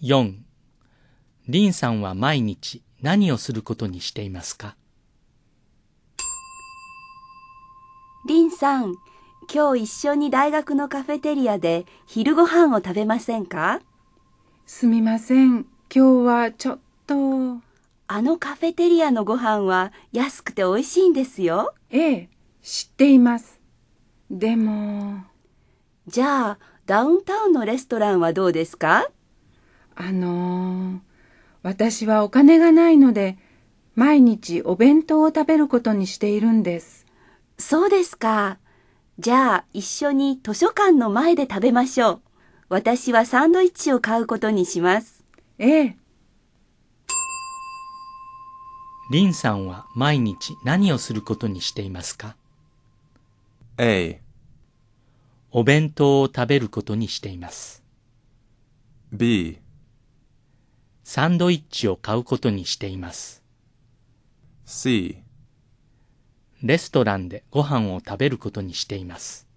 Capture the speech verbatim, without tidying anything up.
よん、リンさんは毎日何をすることにしていますか？ リンさん、今日一緒に大学のカフェテリアで昼ご飯を食べませんか？ すみません。今日はちょっと。 あのカフェテリアのご飯は安くて美味しいんですよ。 ええ、知っています。でも。 じゃあ、ダウンタウンのレストランはどうですか？ あのー、私はお金がないので、毎日お弁当を食べることにしているんです。 そうですか。じゃあ、一緒に図書館の前で食べましょう。私はサンドイッチを買うことにします。 ええ。 リンさんは毎日何をすることにしていますか？ A、 お弁当を食べることにしています。 B、 サンドイッチを買うことにしています。 C、 レストランでご飯を食べることにしています。